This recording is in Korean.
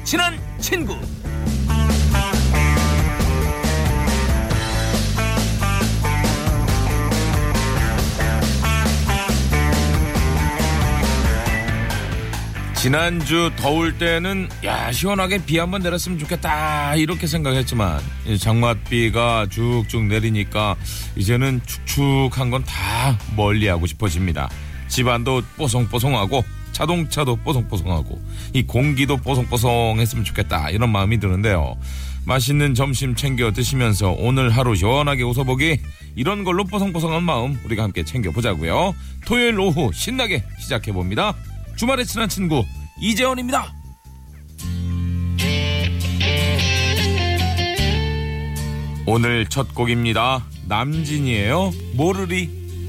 친한 친구. 지난주 더울 때는 시원하게 비 한번 내렸으면 좋겠다 이렇게 생각했지만 장맛비가 쭉쭉 내리니까 이제는 축축한 건 다 멀리하고 싶어집니다. 집안도 뽀송뽀송하고 자동차도 뽀송뽀송하고 이 공기도 뽀송뽀송했으면 좋겠다 이런 마음이 드는데요. 맛있는 점심 챙겨 드시면서 오늘 하루 시원하게 웃어보기, 이런 걸로 뽀송뽀송한 마음 우리가 함께 챙겨보자고요. 토요일 오후 신나게 시작해봅니다. 주말의 친한 친구 이재원입니다. 오늘 첫 곡입니다. 남진이에요. 모르리.